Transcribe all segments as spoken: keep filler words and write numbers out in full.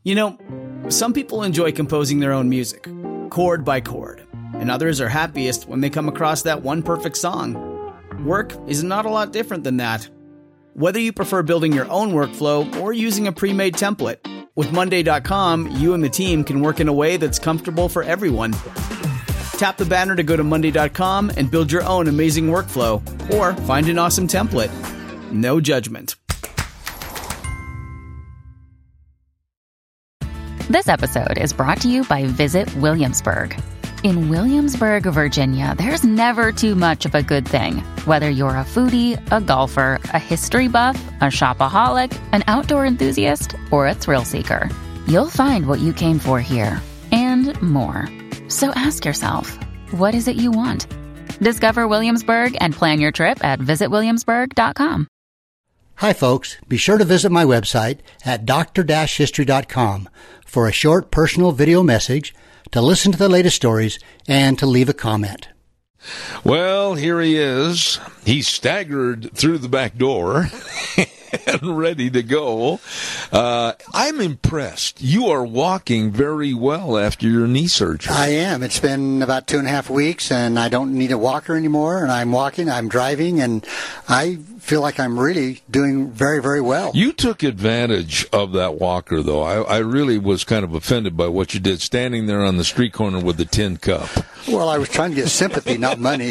You know, some people enjoy composing their own music, chord by chord, and others are happiest when they come across that one perfect song. Work is not a lot different than that. Whether you prefer building your own workflow or using a pre-made template, with Monday dot com, you and the team can work in a way that's comfortable for everyone. Tap the banner to go to Monday dot com and build your own amazing workflow, or find an awesome template. No judgment. This episode is brought to you by Visit Williamsburg. In Williamsburg, Virginia, there's never too much of a good thing. Whether you're a foodie, a golfer, a history buff, a shopaholic, an outdoor enthusiast, or a thrill seeker, you'll find what you came for here and more. So ask yourself, what is it you want? Discover Williamsburg and plan your trip at visit williamsburg dot com. Hi, folks. Be sure to visit my website at doctor dash history dot com for a short personal video message, to listen to the latest stories, and to leave a comment. Well, here he is. He staggered through the back door and ready to go. Uh, I'm impressed. You are walking very well after your knee surgery. I am. It's been about two and a half weeks, and I don't need a walker anymore, and I'm walking, I'm driving, and I feel like I'm really doing very, very well. You took advantage of that walker, though. I, I really was kind of offended by what you did, standing there on the street corner with the tin cup. Well, I was trying to get sympathy, not money.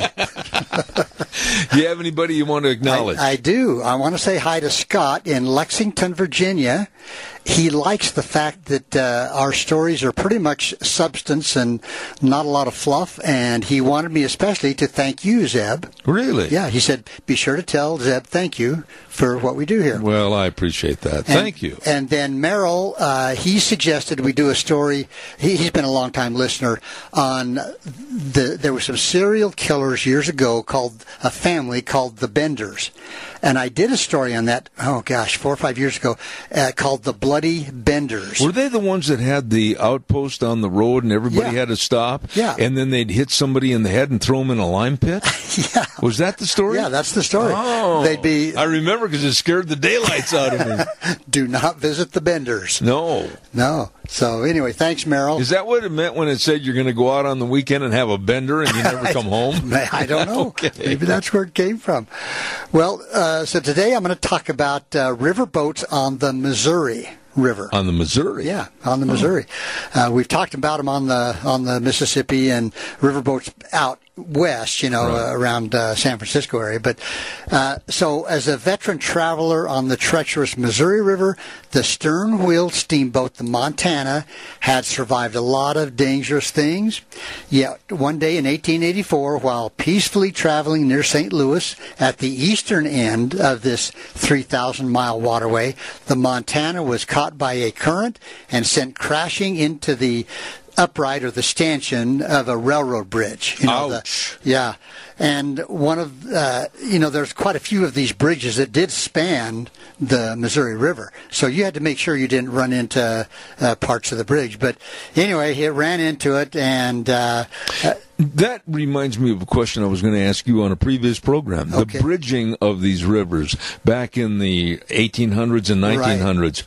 Do you have anybody you want to acknowledge? I, I do. I want to say hi to Scott in Lexington, Virginia. He likes the fact that uh, our stories are pretty much substance and not a lot of fluff, and he wanted me especially to thank you, Zeb. Really? Yeah, he said, be sure to tell Zeb thank you for what we do here. Well, I appreciate that. And, thank you. And then Merrill, uh, he suggested we do a story. He, he's been a long-time listener on the. There were some serial killers years ago called a family called the Benders. And I did a story on that, oh gosh, four or five years ago, uh, called The Bloody Benders. Were they the ones that had the outpost on the road and everybody Yeah. had to stop? Yeah. And then they'd hit somebody in the head and throw them in a lime pit? Yeah. Was that the story? Yeah, that's the story. Oh. They'd be, I remember because it scared the daylights out of me. do not visit the Benders. No. No. So anyway, thanks, Merrill. Is that what it meant when it said you're going to go out on the weekend and have a bender and you never come home? I don't know. Okay. Maybe that's where it came from. Well, uh, so today I'm going to talk about uh, riverboats on the Missouri River. On the Missouri? Yeah, on the Missouri. Uh, we've talked about them on the on the Mississippi and riverboats out west, you know, Right. uh, around uh, San Francisco area. But uh, so as a veteran traveler on the treacherous Missouri River, the stern-wheeled steamboat, the Montana, had survived a lot of dangerous things. Yet one day in eighteen eighty-four, while peacefully traveling near Saint Louis at the eastern end of this three thousand mile waterway, the Montana was caught by a current and sent crashing into the upright or the stanchion of a railroad bridge. You know, Ouch. The, yeah. And one of, uh, you know, there's quite a few of these bridges that did span the Missouri River. So you had to make sure you didn't run into uh, parts of the bridge. But anyway, it ran into it, and uh, uh, That reminds me of a question I was going to ask you on a previous program. The Okay. bridging of these rivers back in the eighteen hundreds and nineteen hundreds.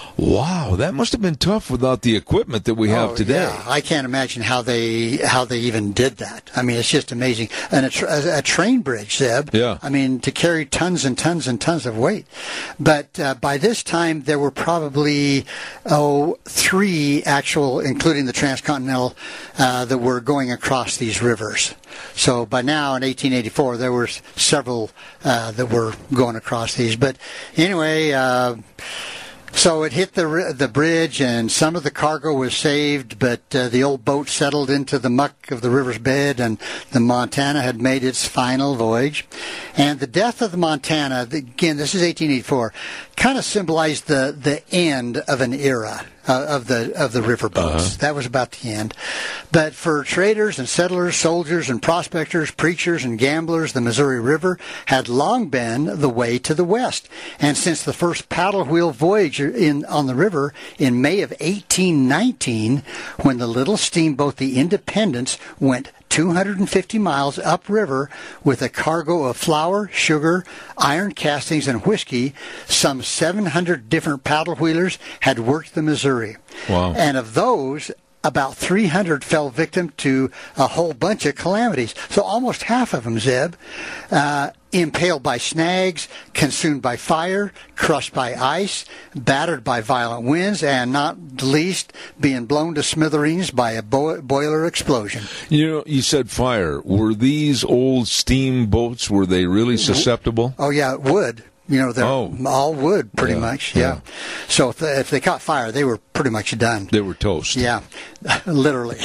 Wow, that must have been tough without the equipment that we have oh, today. Yeah, I can't imagine how they how they even did that. I mean, it's just amazing. And a, tra- a train bridge, Zeb. Yeah. I mean, to carry tons and tons and tons of weight. But uh, by this time, there were probably oh three actual, including the transcontinental, uh, that were going across these rivers. So by now, in eighteen eighty-four, there were several uh, that were going across these. But anyway. Uh, So it hit the the bridge, and some of the cargo was saved, but uh, the old boat settled into the muck of the river's bed, and the Montana had made its final voyage. And the death of the Montana, again, this is eighteen eighty-four, kind of symbolized the, the end of an era uh, of the of the riverboats. Uh-huh. That was about the end. But for traders and settlers, soldiers and prospectors, preachers and gamblers, the Missouri River had long been the way to the west. And since the first paddle wheel voyage in on the river in May of eighteen nineteen, when the little steamboat, the Independence, went two hundred fifty miles upriver with a cargo of flour, sugar, iron castings, and whiskey. Some seven hundred different paddle wheelers had worked the Missouri. Wow. And of those, about three hundred fell victim to a whole bunch of calamities. So almost half of them, Zeb, uh, impaled by snags, consumed by fire, crushed by ice, battered by violent winds, and not the least, being blown to smithereens by a bo- boiler explosion. You know, you said fire. Were these old steamboats, were they really susceptible? Oh, yeah, wood. You know, they're oh. all wood, pretty yeah, much, yeah. yeah. So if they, if they caught fire, they were pretty much done. They were toast. Yeah, literally.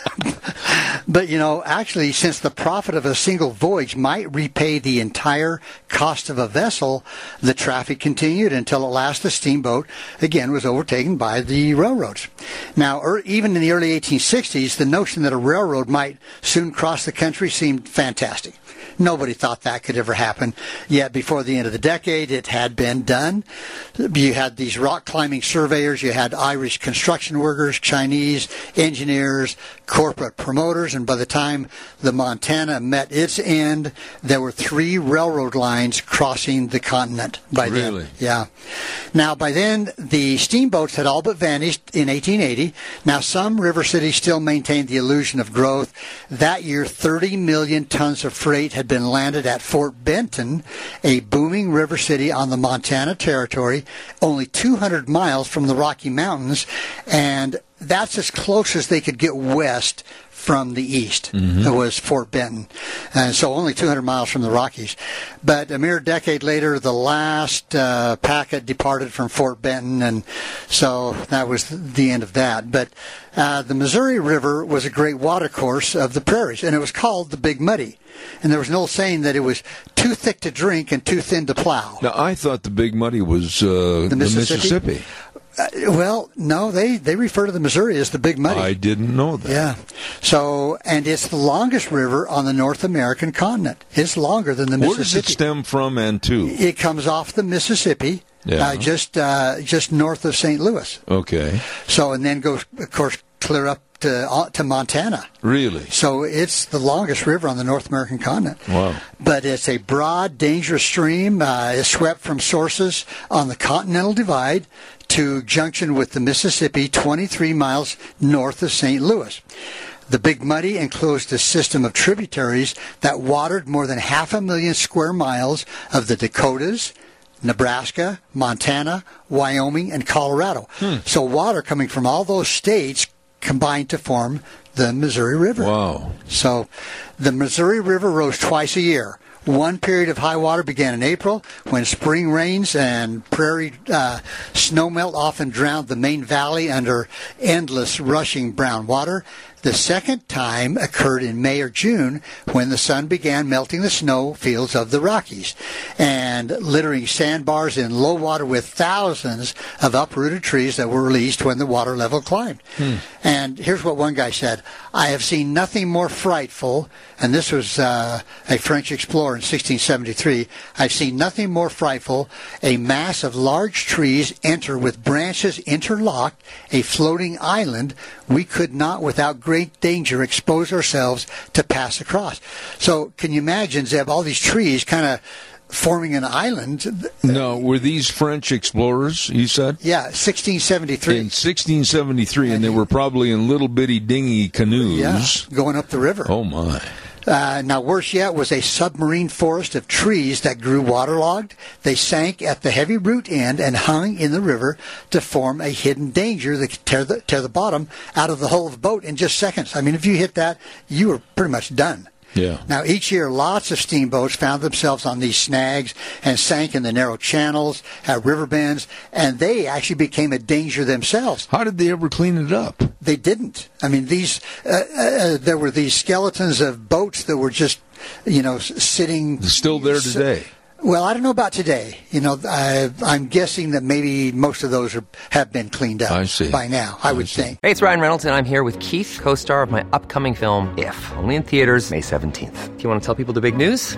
But, you know, actually, since the profit of a single voyage might repay the entire cost of a vessel, the traffic continued until at last the steamboat, again, was overtaken by the railroads. Now, er, even in the early eighteen sixties, the notion that a railroad might soon cross the country seemed fantastic. Nobody thought that could ever happen. Yet before the end of the decade, it had been done. You had these rock climbing surveyors, you had Irish construction workers, Chinese engineers, corporate promoters, and by the time the Montana met its end, there were three railroad lines crossing the continent by then. Really? Yeah. Now, by then, the steamboats had all but vanished in eighteen eighty. Now, some river cities still maintained the illusion of growth. That year, thirty million tons of freight had been landed at Fort Benton, a booming river city on the Montana Territory, only two hundred miles from the Rocky Mountains, and that's as close as they could get west from the east. Mm-hmm. It was Fort Benton. And so only two hundred miles from the Rockies. But a mere decade later, the last uh, packet departed from Fort Benton, and so that was the end of that. But uh, the Missouri River was a great watercourse of the prairies, and it was called the Big Muddy. And there was an old saying that it was too thick to drink and too thin to plow. Now, I thought the Big Muddy was uh, the Mississippi. The Mississippi. Uh, well, no, they, they refer to the Missouri as the Big Muddy. I didn't know that. Yeah. So, and it's the longest river on the North American continent. It's longer than the Mississippi. Where does it stem from and to? It comes off the Mississippi, yeah. uh, just uh, just north of Saint Louis. Okay. So, and then goes, of course, clear up to uh, to Montana. Really? So it's the longest river on the North American continent. Wow. But it's a broad, dangerous stream. Uh, it's swept from sources on the Continental Divide to junction with the Mississippi, twenty-three miles north of Saint Louis. The Big Muddy enclosed a system of tributaries that watered more than half a million square miles of the Dakotas, Nebraska, Montana, Wyoming, and Colorado. Hmm. So water coming from all those states combined to form the Missouri River. Wow. So the Missouri River rose twice a year. One period of high water began in April, when spring rains and prairie uh, snowmelt often drowned the main valley under endless rushing brown water. The second time occurred in May or June, when the sun began melting the snow fields of the Rockies and littering sandbars in low water with thousands of uprooted trees that were released when the water level climbed. Hmm. And here's what one guy said: "I have seen nothing more frightful," and this was uh, a French explorer in sixteen seventy-three, "I've seen nothing more frightful, a mass of large trees enter with branches interlocked, a floating island. We could not without great danger expose ourselves to pass across." So can you imagine, Zeb, all these trees kind of forming an island? No, were these French explorers, you said? Yeah, sixteen seventy-three. In sixteen seventy-three, and, and they were probably in little bitty dingy canoes. Yeah, going up the river. Oh, my. Uh, now, worse yet was a submarine forest of trees that grew waterlogged. They sank at the heavy root end and hung in the river to form a hidden danger that could tear the, tear the bottom out of the hull of the boat in just seconds. I mean, if you hit that, you were pretty much done. Yeah. Now, each year, lots of steamboats found themselves on these snags and sank in the narrow channels, at river bends, and they actually became a danger themselves. How did they ever clean it up? They didn't. I mean, these uh, uh, there were these skeletons of boats that were just, you know, sitting. They're still there today. Well, I don't know about today. You know, I, I'm guessing that maybe most of those are, have been cleaned up I see. by now, I, I would see. think. Hey, it's Ryan Reynolds, and I'm here with Keith, co-star of my upcoming film, If, only in theaters May seventeenth. Do you want to tell people the big news?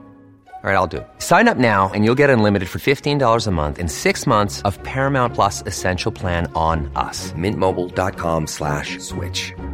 All right, I'll do it. Sign up now and you'll get unlimited for fifteen dollars a month and six months of Paramount Plus Essential Plan on us. Mint Mobile dot com slash switch.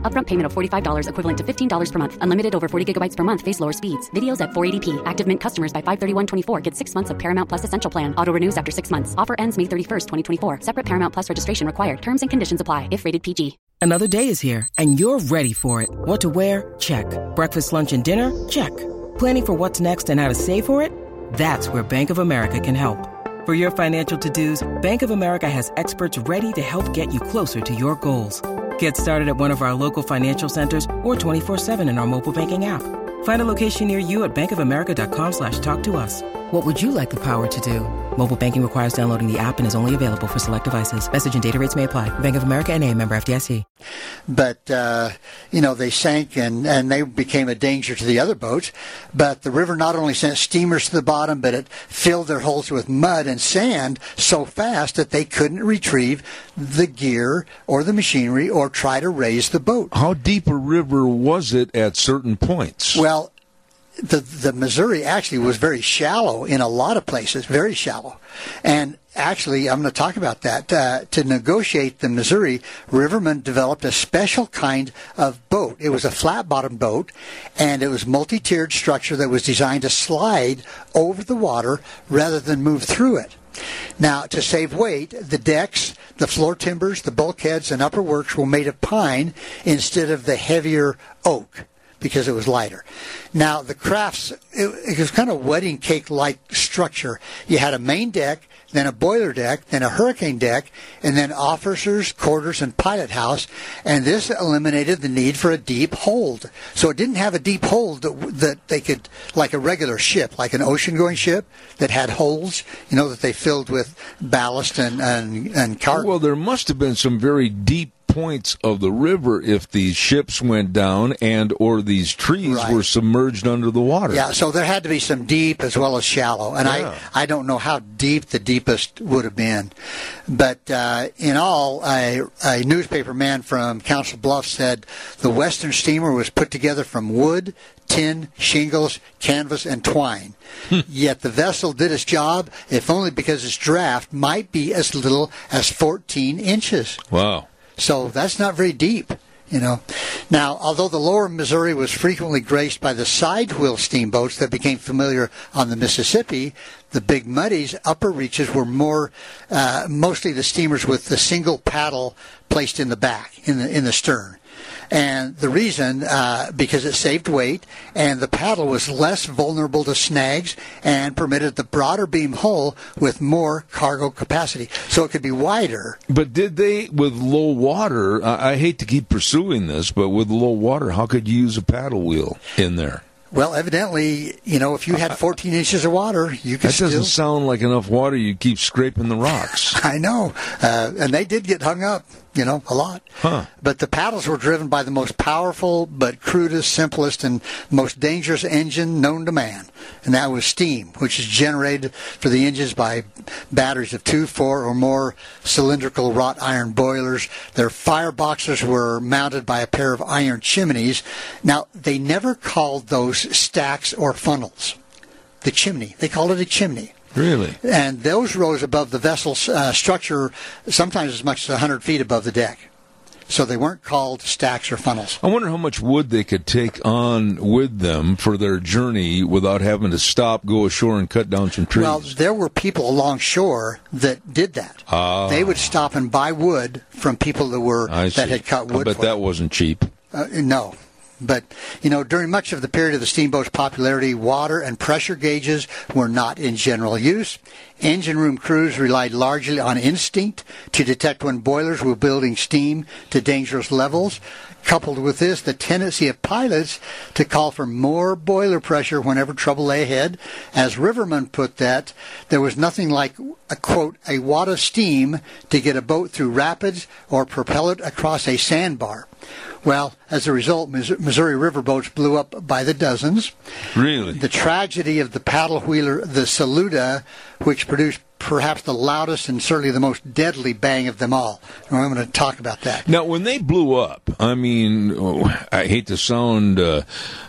Upfront payment of forty-five dollars equivalent to fifteen dollars per month. Unlimited over forty gigabytes per month. Face lower speeds. Videos at four eighty p. Active Mint customers by five thirty-one twenty-four get six months of Paramount Plus Essential Plan. Auto renews after six months. Offer ends May thirty-first, twenty twenty-four. Separate Paramount Plus registration required. Terms and conditions apply if rated P G. Another day is here, and you're ready for it. What to wear? Check. Breakfast, lunch, and dinner? Check. Planning for what's next and how to save for it? That's where Bank of America can help. For your financial to-dos, Bank of America has experts ready to help get you closer to your goals. Get started at one of our local financial centers or twenty-four seven in our mobile banking app. Find a location near you at bankofamerica.com slash talk to us. What would you like the power to do? Mobile banking requires downloading the app and is only available for select devices. Message and data rates may apply. Bank of America N A, member F D I C. But, uh, you know, they sank and, and they became a danger to the other boats. But the river not only sent steamers to the bottom, but it filled their holds with mud and sand so fast that they couldn't retrieve the gear or the machinery or try to raise the boat. How deep a river was it at certain points? Well, the the Missouri actually was very shallow in a lot of places, very shallow. And actually, I'm going to talk about that. Uh, to negotiate the Missouri, Riverman developed a special kind of boat. It was a flat-bottom boat, and it was multi-tiered structure that was designed to slide over the water rather than move through it. Now, to save weight, the decks, the floor timbers, the bulkheads, and upper works were made of pine instead of the heavier oak, because it was lighter. Now, the crafts, it, it was kind of wedding cake-like structure. You had a main deck, then a boiler deck, then a hurricane deck, and then officers' quarters and pilot house, and this eliminated the need for a deep hold. So it didn't have a deep hold that, that they could, like a regular ship, like an ocean-going ship that had holes, you know, that they filled with ballast and, and, and cargo. Well, there must have been some very deep points of the river if these ships went down and or these trees right. were submerged under the water. Yeah, so there had to be some deep as well as shallow. And yeah. I, I don't know how deep the deepest would have been. But uh, in all, a, a newspaper man from Council Bluffs said the Western steamer was put together from wood, tin, shingles, canvas, and twine. Yet the vessel did its job, if only because its draft might be as little as fourteen inches. Wow. So that's not very deep, you know. Now, although the lower Missouri was frequently graced by the side-wheel steamboats that became familiar on the Mississippi, the Big Muddy's upper reaches were more, uh, mostly the steamers with the single paddle placed in the back, in the in the stern. And the reason, uh, because it saved weight, and the paddle was less vulnerable to snags and permitted the broader beam hull with more cargo capacity. So it could be wider. But did they, with low water, I, I hate to keep pursuing this, but with low water, how could you use a paddle wheel in there? Well, evidently, you know, if you had fourteen inches of water, you could That doesn't still... sound like enough water. You'd keep scraping the rocks. I know. Uh, and they did get hung up, you know, a lot. Huh. But the paddles were driven by the most powerful but crudest, simplest, and most dangerous engine known to man. And that was steam, which is generated for the engines by batteries of two, four, or more cylindrical wrought iron boilers. Their fireboxes were mounted by a pair of iron chimneys. Now, they never called those stacks or funnels. The chimney. They called it a chimney. Really? And those rose above the vessel's uh, structure, sometimes as much as one hundred feet above the deck. So they weren't called stacks or funnels. I wonder how much wood they could take on with them for their journey without having to stop, go ashore, and cut down some trees. Well, there were people along shore that did that. Ah. They would stop and buy wood from people that were I that see. had cut wood. I bet for that them. wasn't cheap. Uh, no. But, you know, during much of the period of the steamboat's popularity, water and pressure gauges were not in general use. Engine room crews relied largely on instinct to detect when boilers were building steam to dangerous levels. Coupled with this, the tendency of pilots to call for more boiler pressure whenever trouble lay ahead. As Riverman put that, there was nothing like, a quote, a wad of steam to get a boat through rapids or propel it across a sandbar. Well, as a result, Missouri River boats blew up by the dozens. Really? The tragedy of the paddle wheeler, the Saluda, which produced perhaps the loudest and certainly the most deadly bang of them all. And I'm going to talk about that. Now, when they blew up, I mean, oh, I hate to sound uh,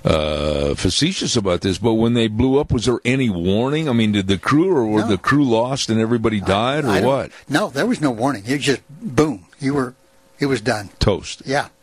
uh, facetious about this, but when they blew up, was there any warning? I mean, did the crew, or were No. the crew lost and everybody died, I- I or don't- what? No, there was no warning. It just, boom, you were, it was done. Toast. Yeah.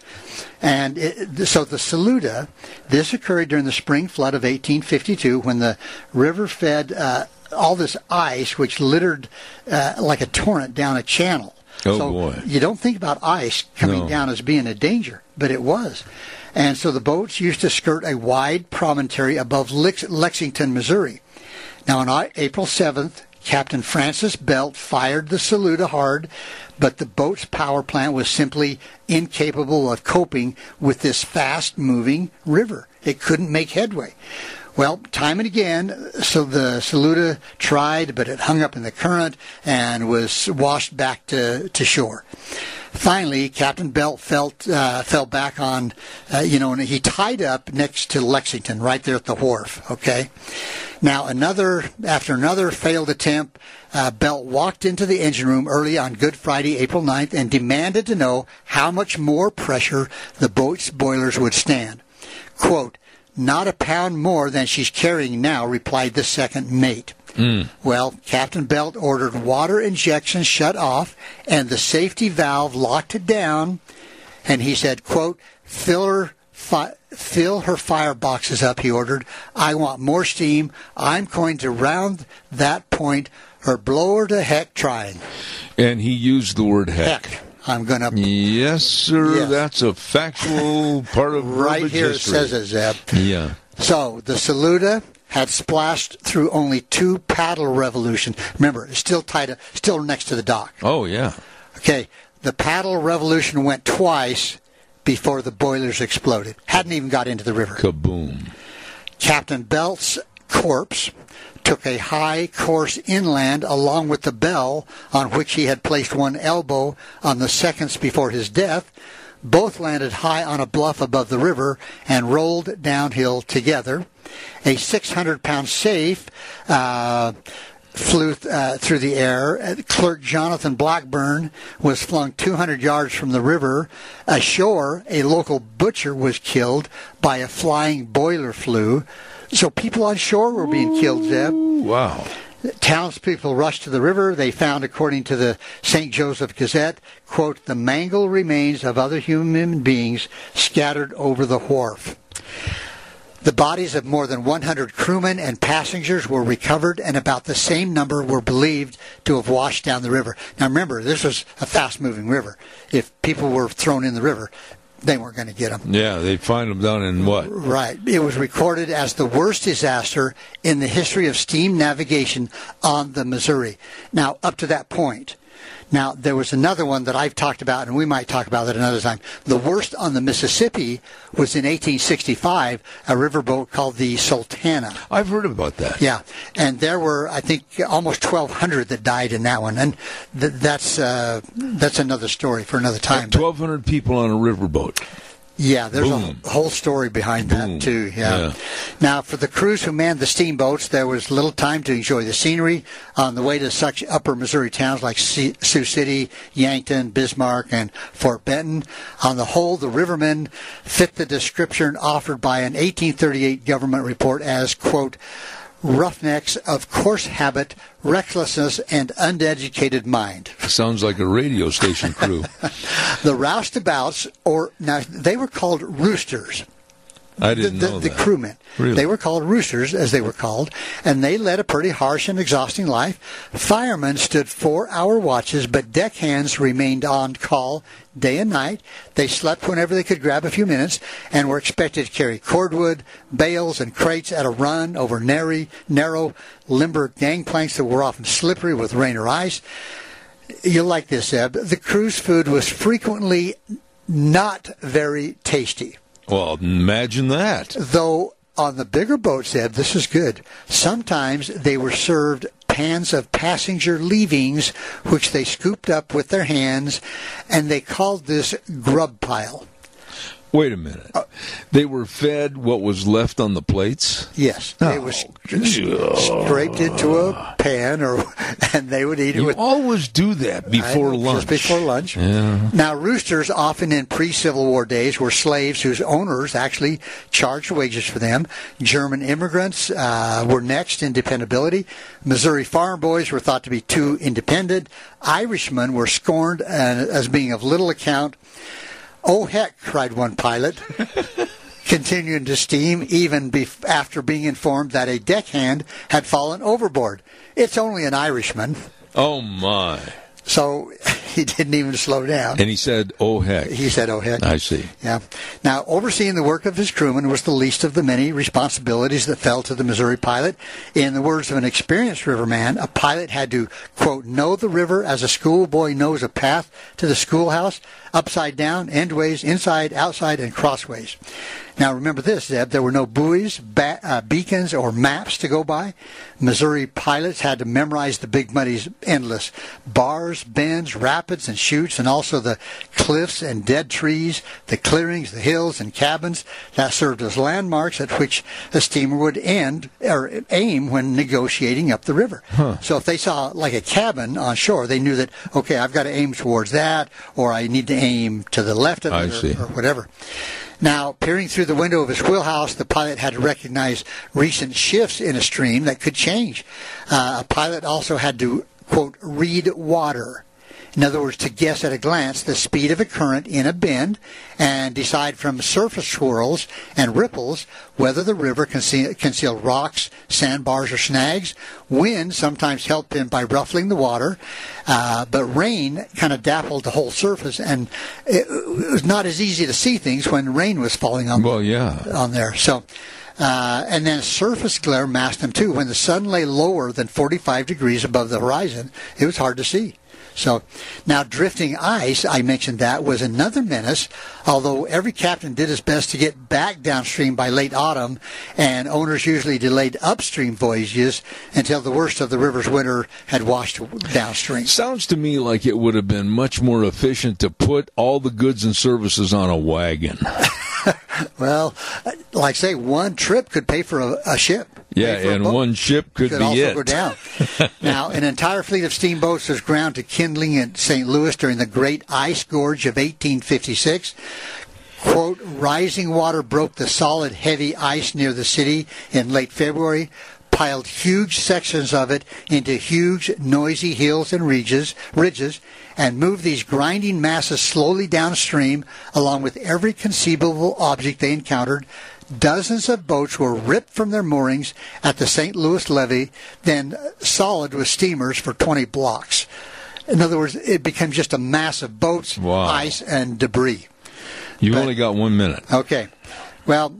And it, so the Saluda, this occurred during the spring flood of eighteen fifty-two when the river fed uh, all this ice, which littered uh, like a torrent down a channel. Oh, so boy. You don't think about ice coming No. down as being a danger, but it was. And so the boats used to skirt a wide promontory above Lex- Lexington, Missouri. Now, on April seventh, Captain Francis Belt fired the Saluda hard, but the boat's power plant was simply incapable of coping with this fast-moving river. It couldn't make headway. Well, time and again, so the Saluda tried, but it hung up in the current and was washed back to, to shore. Finally, Captain Belt felt, uh, fell back on, uh, you know, and he tied up next to Lexington, right there at the wharf, okay? Now, another after another failed attempt, uh, Belt walked into the engine room early on Good Friday, April ninth, and demanded to know how much more pressure the boat's boilers would stand. Quote, "Not a pound more than she's carrying now," replied the second mate. Mm. Well, Captain Belt ordered water injection shut off, and the safety valve locked it down, and he said, quote, fill her, fi- fill her fire boxes up, he ordered. "I want more steam. I'm going to round that point or blow her to heck trying." And he used the word heck. Heck. I'm going to... Yes, sir. Yes. That's a factual part of right verbiage here history. it says it, Zeb. Yeah. So the Saluda had splashed through only two paddle revolutions. Remember, it's still tied, still next to the dock. Oh, yeah. Okay, the paddle revolution went twice before the boilers exploded. Hadn't even got into the river. Kaboom. Captain Belt's corpse took a high course inland along with the bell on which he had placed one elbow on the seconds before his death. Both landed high on a bluff above the river and rolled downhill together. A six hundred pound safe uh, flew uh, through the air. Clerk Jonathan Blackburn was flung two hundred yards from the river. Ashore, a local butcher was killed by a flying boiler flue. So people on shore were being killed, Zeb. Wow. Townspeople rushed to the river. They found, according to the Saint Joseph Gazette, quote, "the mangled remains of other human beings scattered over the wharf." The bodies of more than one hundred crewmen and passengers were recovered, and about the same number were believed to have washed down the river. Now remember, this was a fast-moving river. If people were thrown in the river, they weren't going to get them. Yeah, they find them down in what? Right. It was recorded as the worst disaster in the history of steam navigation on the Missouri. Now, up to that point. Now, there was another one that I've talked about, and we might talk about that another time. The worst on the Mississippi was in eighteen sixty-five, a riverboat called the Sultana. I've heard about that. Yeah, and there were, I think, almost twelve hundred that died in that one, and th- that's uh, that's another story for another time. twelve hundred people on a riverboat. Yeah, there's Boom. a whole story behind Boom. that, too. Yeah. Yeah. Now, for the crews who manned the steamboats, there was little time to enjoy the scenery on the way to such upper Missouri towns like C- Sioux City, Yankton, Bismarck, and Fort Benton. On the whole, the rivermen fit the description offered by an eighteen thirty-eight government report as, quote, roughnecks of coarse habit, recklessness, and uneducated mind. Sounds like a radio station crew. The roustabouts, or now they were called roosters. I didn't the, the, know the that. crewmen. Really? They were called roosters, as they were called, and they led a pretty harsh and exhausting life. Firemen stood four-hour watches, but deckhands remained on call day and night. They slept whenever they could grab a few minutes and were expected to carry cordwood, bales, and crates at a run over narrow, narrow limber gangplanks that were often slippery with rain or ice. You'll like this, Eb. The crew's food was frequently not very tasty. Well, imagine that. Though on the bigger boats, Ed, this is good. Sometimes they were served pans of passenger leavings, which they scooped up with their hands, and they called this grub pile. Wait a minute. Uh, they were fed what was left on the plates? Yes. Oh. They was scraped into a pan, or and they would eat it you with... always do that before know, lunch. Just before lunch. Yeah. Now, roosters, often in pre-Civil War days, were slaves whose owners actually charged wages for them. German immigrants uh, were next in dependability. Missouri farm boys were thought to be too independent. Irishmen were scorned uh, as being of little account. "Oh, heck," cried one pilot, continuing to steam even bef- after being informed that a deckhand had fallen overboard. "It's only an Irishman." Oh, my. So he didn't even slow down. And he said, oh, heck. He said, oh, heck. I see. Yeah. Now, overseeing the work of his crewmen was the least of the many responsibilities that fell to the Missouri pilot. In the words of an experienced riverman, a pilot had to, quote, know the river as a schoolboy knows a path to the schoolhouse, upside down, endways, inside, outside, and crossways. Now, remember this, Zeb, there were no buoys, ba- uh, beacons, or maps to go by. Missouri pilots had to memorize the Big Muddy's endless bars, bends, rapids, and chutes, and also the cliffs and dead trees, the clearings, the hills, and cabins that served as landmarks at which the steamer would end or aim when negotiating up the river. Huh. So if they saw like a cabin on shore, they knew that, okay, I've got to aim towards that, or I need to aim to the left of it, or, or whatever. Now, peering through the window of his wheelhouse, the pilot had to recognize recent shifts in a stream that could change. Uh, a pilot also had to, quote, read water. In other words, to guess at a glance the speed of a current in a bend and decide from surface swirls and ripples whether the river conceal, concealed rocks, sandbars, or snags. Wind sometimes helped him by ruffling the water, uh, but rain kind of dappled the whole surface, and it, it was not as easy to see things when rain was falling on, well, yeah. on there. So. Uh, and then surface glare masked him too. When the sun lay lower than forty-five degrees above the horizon, it was hard to see. So now drifting ice, I mentioned that, was another menace, although every captain did his best to get back downstream by late autumn, and owners usually delayed upstream voyages until the worst of the river's winter had washed downstream. Sounds to me like it would have been much more efficient to put all the goods and services on a wagon. Well, like I say, one trip could pay for a, a ship. Yeah, and one ship could, could be also it. Go down. Now, an entire fleet of steamboats was ground to kindling at Saint Louis during the Great Ice Gorge of eighteen fifty-six. Quote, rising water broke the solid, heavy ice near the city in late February, piled huge sections of it into huge, noisy hills and ridges, ridges, and moved these grinding masses slowly downstream along with every conceivable object they encountered. Dozens of boats were ripped from their moorings at the Saint Louis levee, then solid with steamers for twenty blocks. In other words, it became just a mass of boats, wow. ice, and debris. You've but, only got one minute. Okay. Well,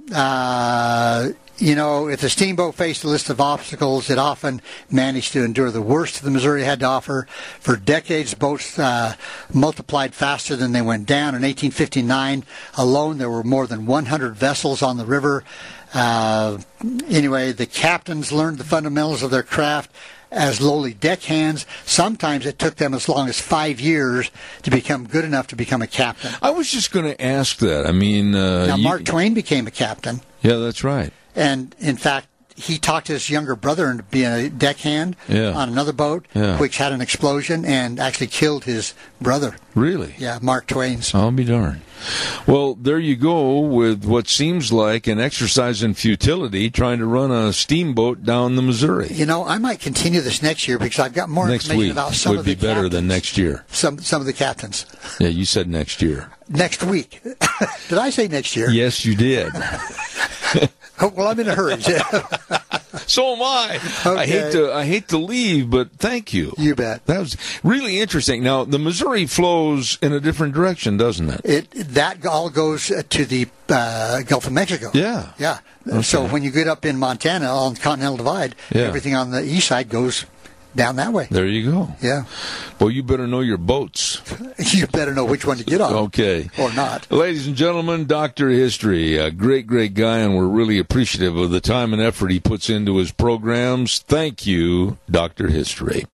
uh, you know, if the steamboat faced a list of obstacles, it often managed to endure the worst the Missouri had to offer. For decades, boats uh, multiplied faster than they went down. In eighteen fifty-nine alone, there were more than one hundred vessels on the river. Uh, anyway, the captains learned the fundamentals of their craft as lowly deckhands. Sometimes it took them as long as five years to become good enough to become a captain. I was just going to ask that. I mean, uh, now you... Mark Twain became a captain. Yeah, that's right. And in fact, he talked his younger brother into being a deckhand yeah. on another boat, yeah. which had an explosion and actually killed his brother. Really? Yeah, Mark Twain's. I'll be darned. Well, there you go with what seems like an exercise in futility, trying to run a steamboat down the Missouri. You know, I might continue this next year because I've got more next information week about some would of the be better captains. than next year. Some some of the captains. Yeah, you said next year. Next week. Did I say next year? Yes, you did. Well, I'm in a hurry. So am I. Okay. I hate to I hate to leave, but thank you. You bet. That was really interesting. Now, the Missouri flows in a different direction, doesn't it? It that all goes to the uh, Gulf of Mexico. Yeah. Yeah. Okay. So when you get up in Montana on the Continental Divide, yeah. everything on the east side goes down that way. There you go. Yeah. Well, you better know your boats. You better know which one to get on. Okay. Or not. Ladies and gentlemen, Doctor History, a great, great guy, and we're really appreciative of the time and effort he puts into his programs. Thank you, Doctor History.